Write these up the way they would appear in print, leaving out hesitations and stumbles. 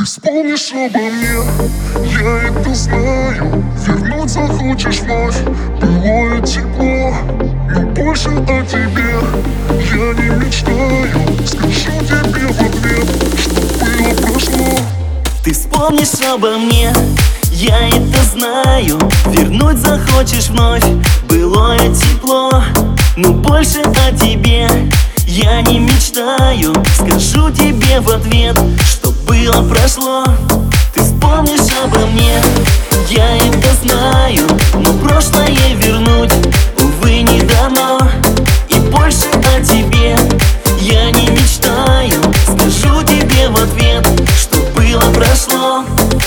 Вспомнишь обо мне, я это знаю. Вернуть захочешь вновь былое тепло, но больше о тебе я не мечтаю. Скажу тебе в ответ, что было прошло. Ты вспомнишь обо мне, я это знаю. Вернуть захочешь вновь былое тепло, но больше о тебе я не мечтаю. Скажу тебе в ответ, что было прошло. Ты вспомнишь обо мне, я это знаю, но прошлое вернуть, увы, не дано. И больше о тебе я не мечтаю. Скажу тебе в ответ, что было прошло.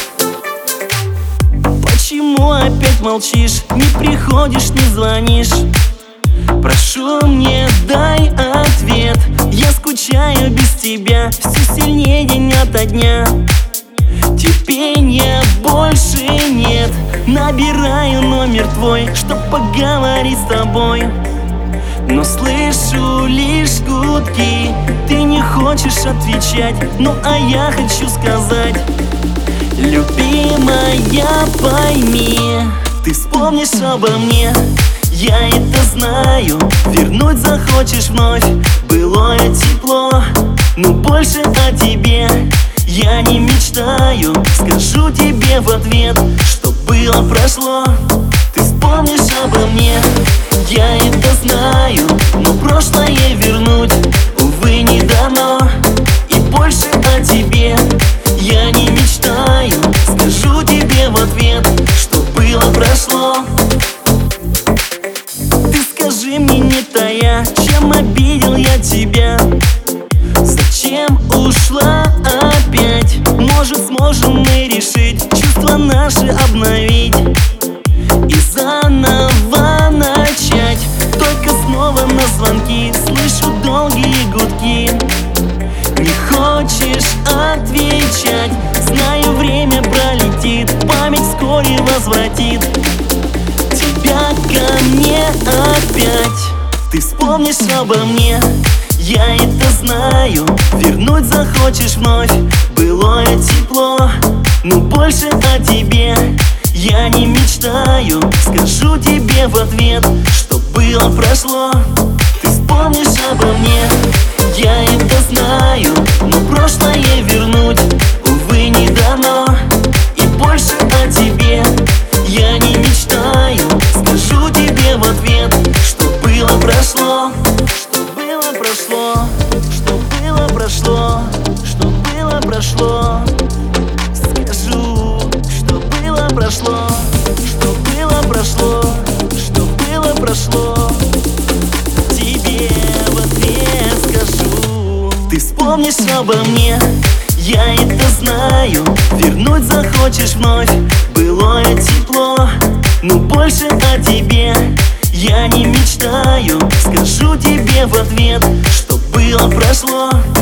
Почему опять молчишь, не приходишь, не звонишь? Прошу, мне дай ответ. Я скучаю без тебя все сильнее день ото дня. Терпения больше нет. Набираю номер твой, чтоб поговорить с тобой, но слышу лишь гудки. Ты не хочешь отвечать, ну а я хочу сказать: любимая, пойми, ты вспомнишь обо мне, я это знаю. Вернуть захочешь вновь былое тепло, но больше о тебе я не мечтаю. Скажу тебе в ответ, что было прошло. Ты вспомнишь обо мне, я это знаю, но прошлое вернуть, увы, не дано. И больше о тебе я не мечтаю. Скажу тебе в ответ, что было прошло. Скажи мне, не тая, чем обидел я тебя? Зачем ушла опять? Может, сможем мы решить, чувства наши обновить и заново начать. Только снова на звонки слышу долгие гудки. Не хочешь отвечать, знаю, время пролетит, память вскоре возвратит тебя ко мне опять. Ты вспомнишь обо мне, я это знаю. Вернуть захочешь вновь былое тепло, но больше о тебе я не мечтаю. Скажу тебе в ответ, что было прошло. Ты вспомнишь обо мне, я это знаю, но прошлое вернуть, увы, не дано. И больше о тебе я не мечтаю. Скажу тебе в ответ, что было прошло. Что было прошло, что было прошло, что было прошло. Скажу, что было прошло, что было прошло, что было прошло. Тебе в ответ скажу. Ты вспомнишь обо мне, я это знаю. Вернуть захочешь вновь былое тепло, но больше о тебе я не мечтаю. Скажу тебе в ответ, что было прошло.